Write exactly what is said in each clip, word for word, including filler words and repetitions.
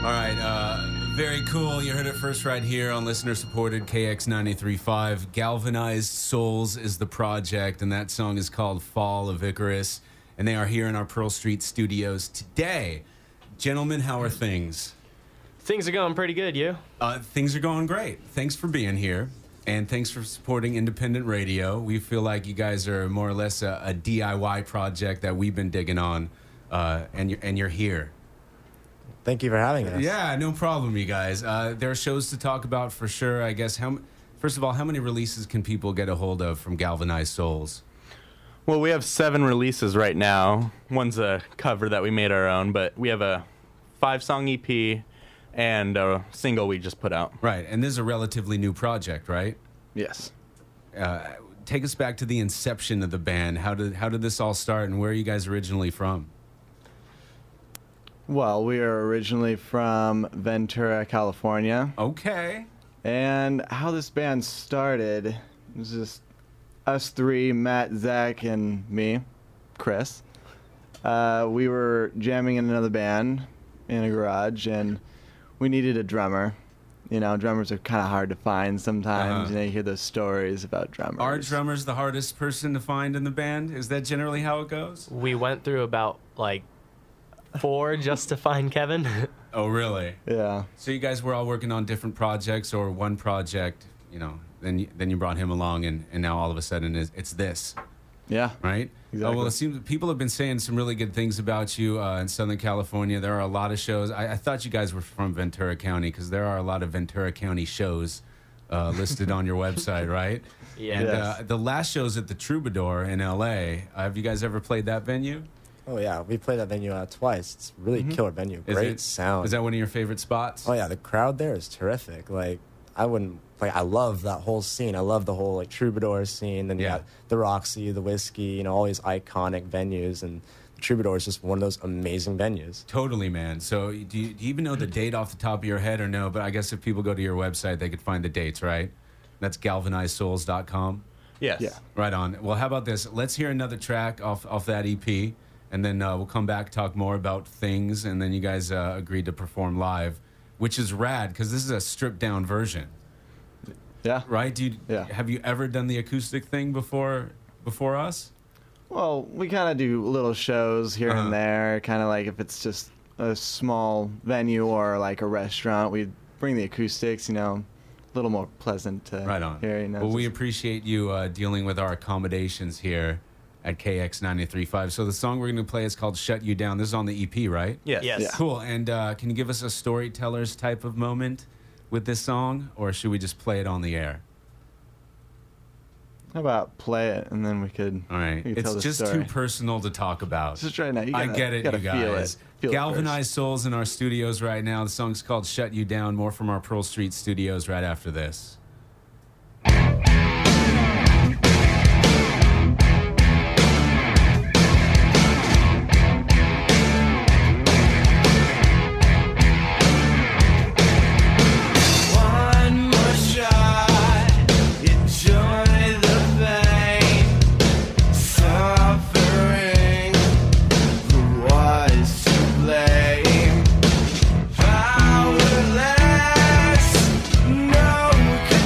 All right, uh, very cool. You heard it first right here on listener-supported K X ninety-three point five. Galvanized Souls is the project, and that song is called Fall of Icarus. And they are here in our Pearl Street studios today. Gentlemen, how are things? Things are going pretty good, you? Uh, things are going great. Thanks for being here, and thanks for supporting independent radio. We feel like you guys are more or less a, a D I Y project that we've been digging on, uh, and, you're, and you're here. Thank you for having us. Yeah, no problem, you guys. Uh, there are shows to talk about for sure, I guess. How, first of all, how many releases can people get a hold of from Galvanized Souls? Well, we have seven releases right now. One's a cover that we made our own, but we have a five-song E P and a single we just put out. Right, and this is a relatively new project, right? Yes. Uh, take us back to the inception of the band. How did how did this all start, and where are you guys originally from? Well, we are originally from Ventura, California. Okay. And how this band started was just us three, Matt, Zach, and me, Chris. Uh, we were jamming in another band in a garage, and we needed a drummer. You know, drummers are kind of hard to find sometimes. Uh-huh. You know, you hear those stories about drummers. Are drummers the hardest person to find in the band? Is that generally how it goes? We went through about, like, four just to find Kevin. Oh, really? Yeah. So you guys were all working on different projects, or one project, you know, then you, then you brought him along, and, and now all of a sudden it's, it's this, Yeah. right? Exactly. Oh, well, it seems people have been saying some really good things about you uh, in Southern California. There are a lot of shows. I, I thought you guys were from Ventura County because there are a lot of Ventura County shows uh, listed on your website, right? Yeah. And Yes. uh, the last show's at the Troubadour in L A. Uh, have you guys ever played that venue? Oh yeah, we played that venue uh, twice. It's a really killer venue. Mm-hmm. Is Great it- sound. Is that one of your favorite spots? Oh yeah, the crowd there is terrific. Like I wouldn't like. I love that whole scene. I love the whole like Troubadour scene. Then you Yeah. got the Roxy, the Whiskey. You know, all these iconic venues, and the Troubadour is just one of those amazing venues. Totally, man. So do you, do you even know the date off the top of your head or no? But I guess if people go to your website, they could find the dates, right? That's galvanized souls dot com. Yes. Yeah. Right on. Well, how about this? Let's hear another track off, off that E P, and then uh, we'll come back, talk more about things, and then you guys uh, agreed to perform live, which is rad because this is a stripped-down version, Yeah. right? Do you, Yeah. Have you ever done the acoustic thing before before us? Well, we kind of do little shows here Uh-huh. and there, kind of like if it's just a small venue or like a restaurant, we bring the acoustics, you know, a little more pleasant to Right on. hear. You know, well, we just- appreciate you uh, dealing with our accommodations here at K X ninety-three point five. So the song we're going to play is called Shut You Down. This is on the E P, right? Yes. Yes. Yeah. Cool. And uh, can you give us a storyteller's type of moment with this song, or should we just play it on the air? How about play it and then we could. All right. we could It's tell the just story. too personal to talk about. Just right now. You I gotta, get it, gotta you feel guys. it. Feel it Galvanized Souls in our studios right now. The song's called Shut You Down. More from our Pearl Street studios right after this. One more shot, enjoy the pain, suffering. Who was to blame? Powerless, no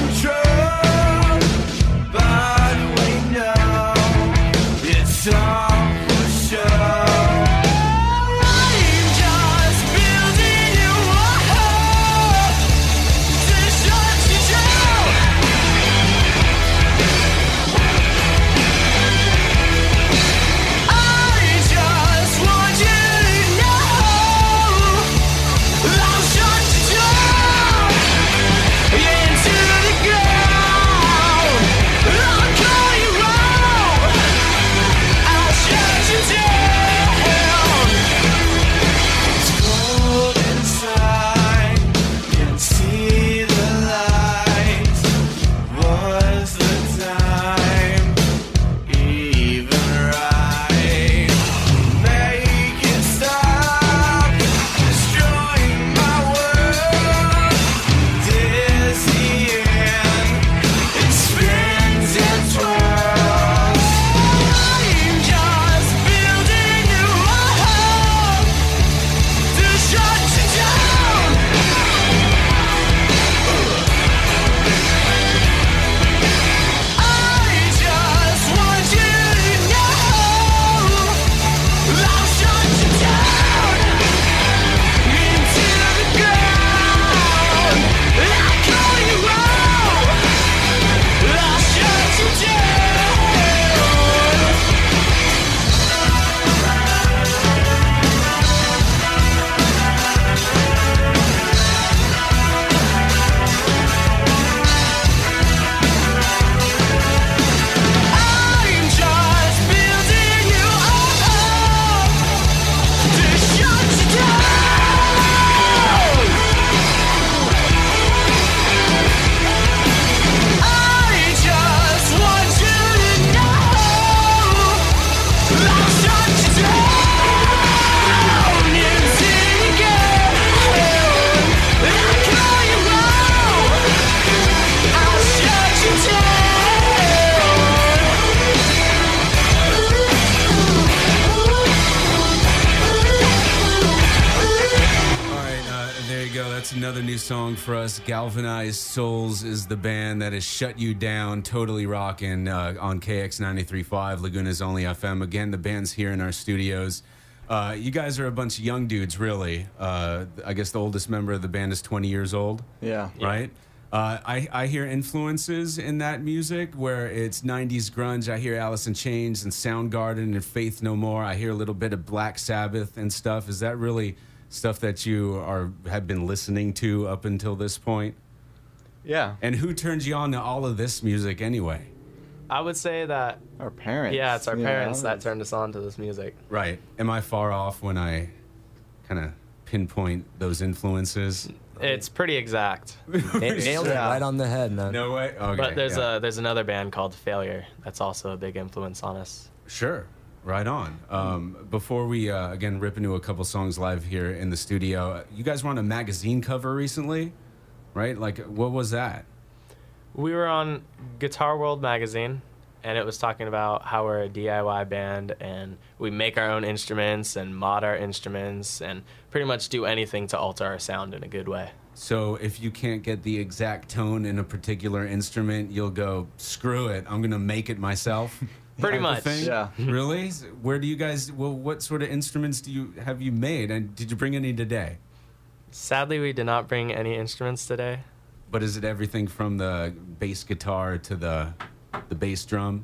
That's another new song for us. Galvanized Souls is the band that has shut you down, totally rocking uh, on K X ninety-three point five, Laguna's only F M. Again, the band's here in our studios. Uh, you guys are a bunch of young dudes, really. Uh, I guess the oldest member of the band is twenty years old, Yeah. right? Uh, I, I hear influences in that music where it's nineties grunge. I hear Alice in Chains and Soundgarden and Faith No More. I hear a little bit of Black Sabbath and stuff. Is that really stuff that you are have been listening to up until this point? Yeah. And who turns you on to all of this music anyway? I would say that, Our parents. yeah, it's our you parents know? that turned us on to this music. Right. Am I far off when I kind of pinpoint those influences? It's pretty exact. Na- nailed it Yeah. right on the head, man. No way? Okay. But there's yeah. a there's another band called Failure that's also a big influence on us. Sure. Right on. Um, before we, uh, again, rip into a couple songs live here in the studio, you guys were on a magazine cover recently, right? Like, what was that? We were on Guitar World magazine, and it was talking about how we're a D I Y band, and we make our own instruments and mod our instruments and pretty much do anything to alter our sound in a good way. So if you can't get the exact tone in a particular instrument, you'll go, screw it, I'm going to make it myself. Pretty type of much. thing? Yeah. Really? Where do you guys, well, what sort of instruments do you have you made? And did you bring any today? Sadly, we did not bring any instruments today. But is it everything from the bass guitar to the the bass drum?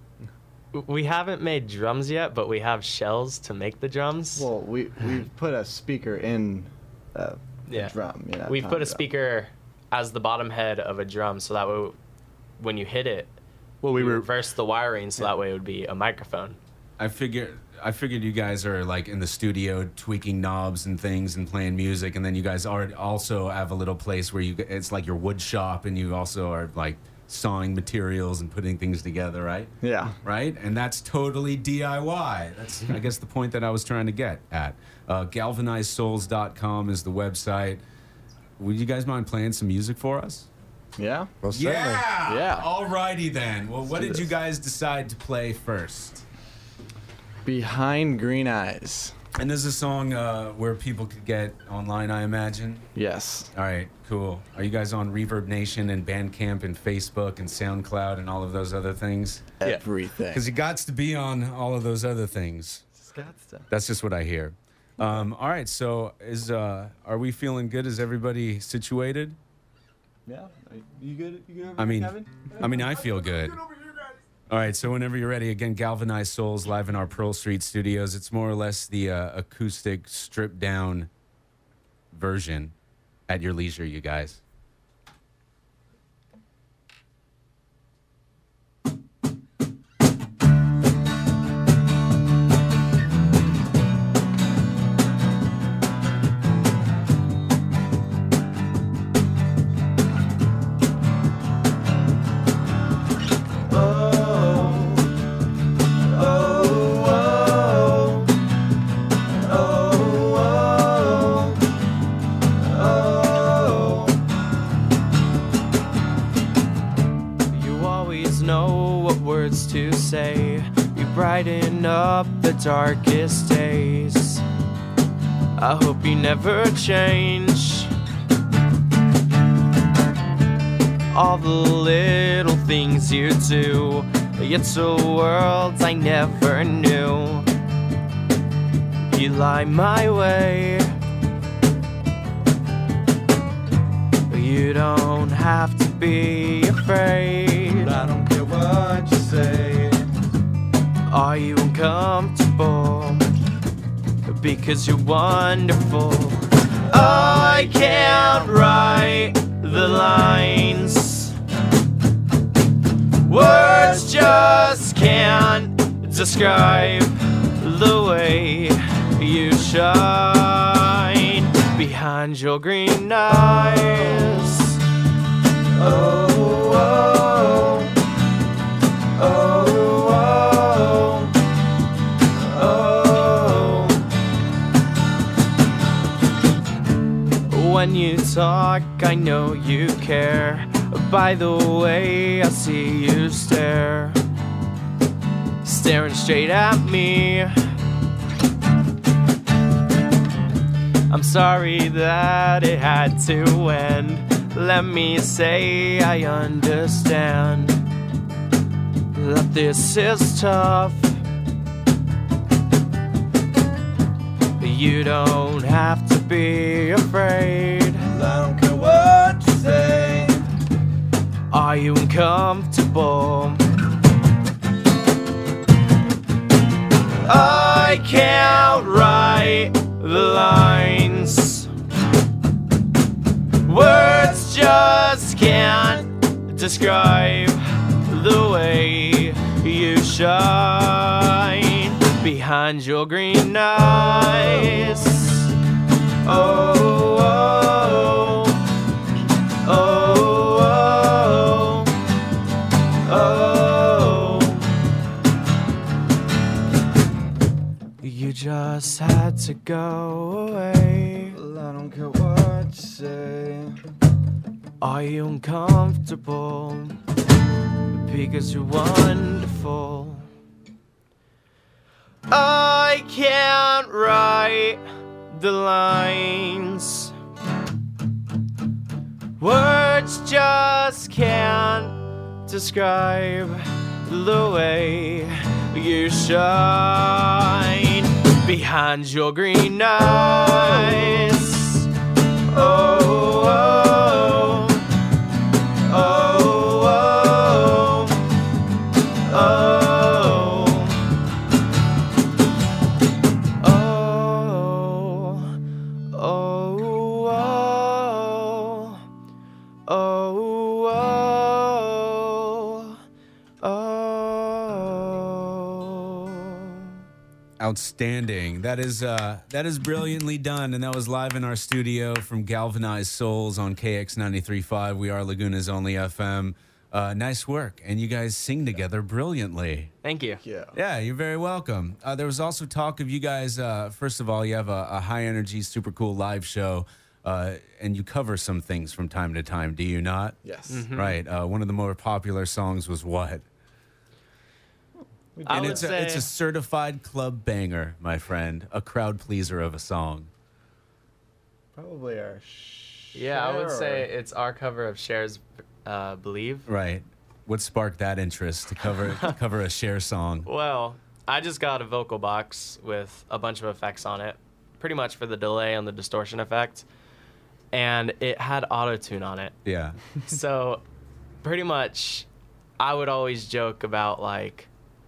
We haven't made drums yet, but we have shells to make the drums. Well, we we put a speaker in uh, Yeah. the drum. You know, We've tom put a drum. speaker as the bottom head of a drum, so that way, when you hit it, Well, we we were reverse the wiring, so that way it would be a microphone. I figured I figured you guys are like in the studio tweaking knobs and things and playing music, and then you guys are also have a little place where you it's like your wood shop, and you also are like sawing materials and putting things together, right? Yeah. Right? And that's totally D I Y. That's, I guess, the point that I was trying to get at. Uh, galvanized souls dot com is the website. Would you guys mind playing some music for us? Yeah. Most certainly. Yeah! Yeah. Alrighty then. Well, what do did you this. guys decide to play first? Behind Green Eyes. And this is a song uh, where people could get online, I imagine. Yes. All right, cool. Are you guys on Reverb Nation and Bandcamp and Facebook and SoundCloud and all of those other things? Everything. Because you got to be on all of those other things. That's just what I hear. Um, all right, so is uh, are we feeling good? Is everybody situated? Yeah. You good? You good? I mean, I mean, I feel good. All right, so whenever you're ready, again, Galvanized Souls live in our Pearl Street studios. It's more or less the uh, acoustic stripped down version at your leisure, you guys. You always know what words to say. You brighten up the darkest days. I hope you never change. All the little things you do, it's a world I never knew. You lie my way. You don't have to be afraid. I don't care what you say. Are you uncomfortable? Because you're wonderful. I can't write the lines. Words just can't describe the way you shine behind your green eyes. Oh, oh, oh, oh, oh. When you talk, I know you care. By the way, I see you stare, staring straight at me. I'm sorry that it had to end. Let me say I understand that this is tough. You don't have to be afraid. I don't care what you say. Are you uncomfortable? I can't write the lines. Words just can't describe the way you shine behind your green eyes. Oh, oh, oh, oh, oh. You just had to go away. Well, I don't care what you say. Are you uncomfortable? Because you're wonderful. I can't write the lines. Words just can't describe the way you shine behind your green eyes. Oh, oh, oh, oh, oh, oh. Outstanding. That is uh, that is brilliantly done, and that was live in our studio from Galvanized Souls on K X ninety-three point five. We are Laguna's only F M. Uh, nice work, and you guys sing together brilliantly. Thank you. Yeah. Yeah, you're very welcome. Uh, there was also talk of you guys. Uh, first of all, you have a, a high energy, super cool live show, uh, and you cover some things from time to time. Do you not? Yes. Mm-hmm. Right. Uh, one of the more popular songs was what? I And would it's say a, it's a certified club banger, my friend. A crowd pleaser of a song. Probably our. yeah, I would Cher. say it's our cover of Cher's uh, "Believe." Right. What sparked that interest to cover to cover a Cher song? Well, I just got a vocal box with a bunch of effects on it, pretty much for the delay and the distortion effect, and it had auto-tune on it. Yeah. So, pretty much, I would always joke about like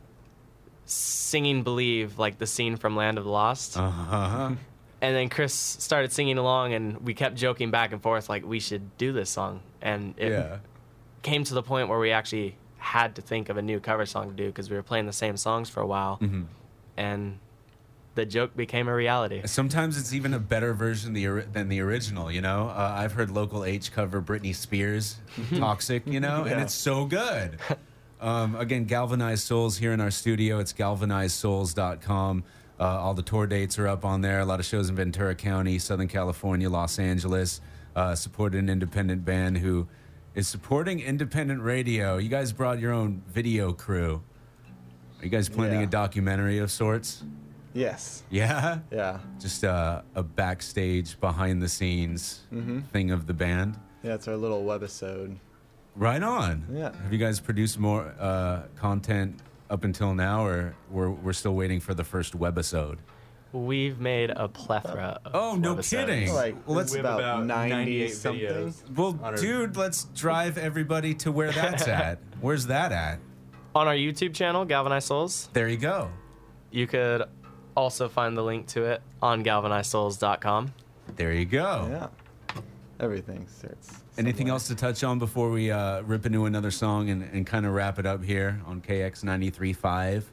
singing "Believe," like the scene from Land of the Lost. Uh-huh. And then Chris started singing along, and we kept joking back and forth like we should do this song. And it Yeah. came to the point where we actually had to think of a new cover song to do because we were playing the same songs for a while. Mm-hmm. And the joke became a reality. Sometimes it's even a better version the ori- than the original, you know? Uh, I've heard Local H cover Britney Spears' Toxic, you know? And Yeah. it's so good. Um, again, Galvanized Souls here in our studio. It's galvanized souls dot com. Uh, all the tour dates are up on there. A lot of shows in Ventura County, Southern California, Los Angeles. Uh, supported an independent band who is supporting independent radio. You guys brought your own video crew. Are you guys planning Yeah. a documentary of sorts? Yes. Yeah? Yeah. Just uh, a backstage, behind the scenes Mm-hmm. thing of the band. Yeah, it's our little webisode. Right on. Yeah. Have you guys produced more uh, content up until now, or we're, we're still waiting for the first webisode? We've made a plethora of Oh, no webisodes. kidding. Like, Well, let's- it's about, ninety something. Well, On our- dude, let's drive everybody to where that's at. Where's that at? On our YouTube channel, Galvanized Souls, There you go. you could also find the link to it on galvanized souls dot com. There you go. Yeah. Everything starts. Anything somewhere. else to touch on before we uh, rip into another song and, and kind of wrap it up here on K X ninety-three point five?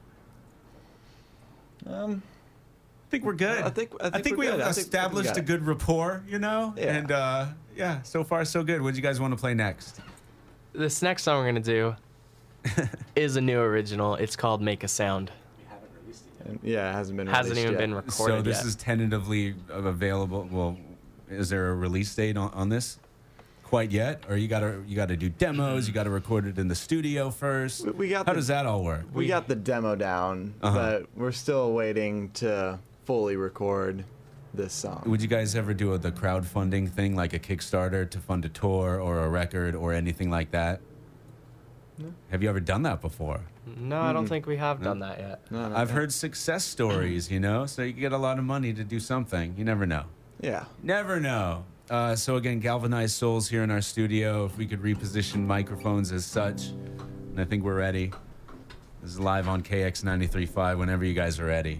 Um, I think we're good. I think- I think we we're have good. I think- I think we established got a it. good rapport, you know? Yeah. And uh, yeah, so far so good. What do you guys want to play next? This next song we're going to do is a new original. It's called Make a Sound. and- yeah, it hasn't been. Hasn't released even yet. been recorded So this yet. is tentatively available. Well, is there a release date on, on this? Quite yet? Or you gotta you gotta do demos, you gotta record it in the studio first? We- we got How the- does that all work? We got the demo down, Uh-huh. but we're still waiting to fully record this song. Would you guys ever do a, the crowdfunding thing, like a Kickstarter to fund a tour or a record or anything like that? No. Have you ever done that before? No, I don't think we have done that yet. No, no, I've no. heard success stories, you know, so you get a lot of money to do something. You never know. Yeah. Never know. Uh, so again, Galvanized Souls here in our studio. If we could reposition microphones as such, and I think we're ready. This is live on K X ninety-three point five whenever you guys are ready.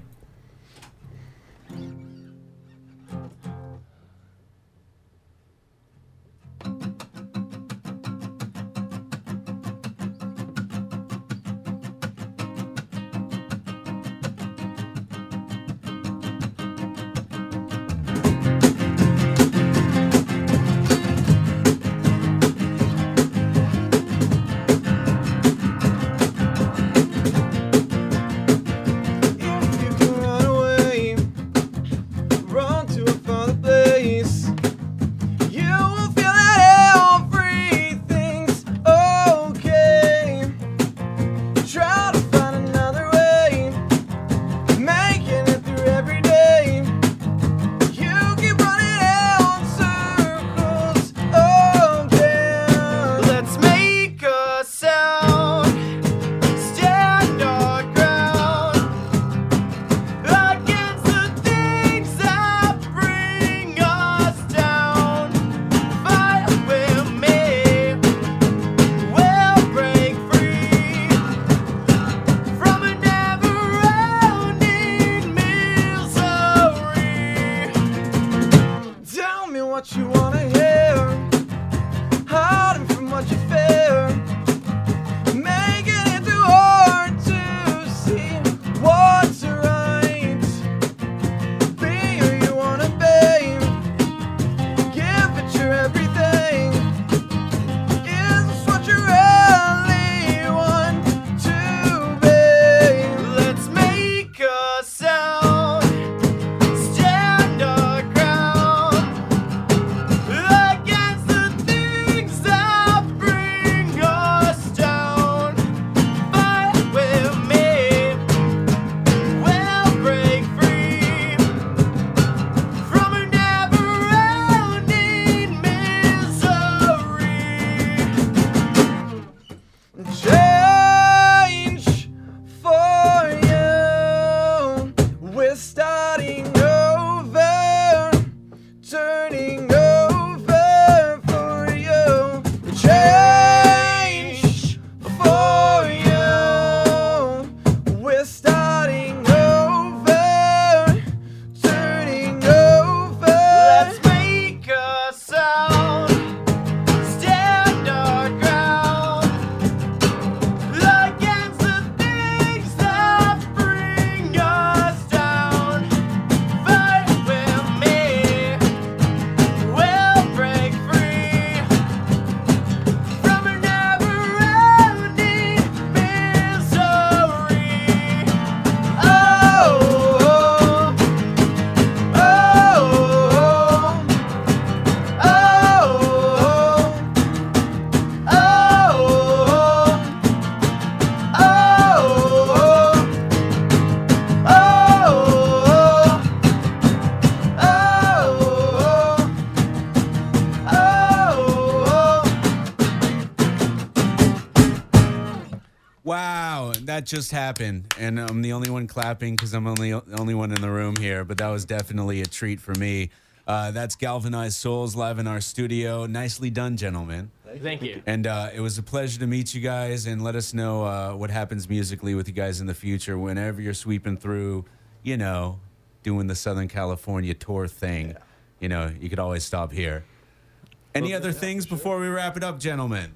That just happened, and I'm the only one clapping because I'm only the only one in the room here, but that was definitely a treat for me. Uh, that's Galvanized Souls live in our studio. Nicely done, gentlemen. Thank you. And uh, it was a pleasure to meet you guys, and let us know uh, what happens musically with you guys in the future whenever you're sweeping through, you know, doing the Southern California tour thing. Yeah. You know, you could always stop here. Any well, other yeah, things sure. before we wrap it up, gentlemen?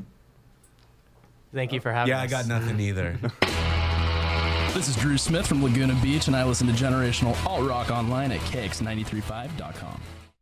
Thank you for having yeah, us. Yeah, I got nothing either. This is Drew Smith from Laguna Beach, and I listen to Generational Alt Rock online at K X nine three five dot com.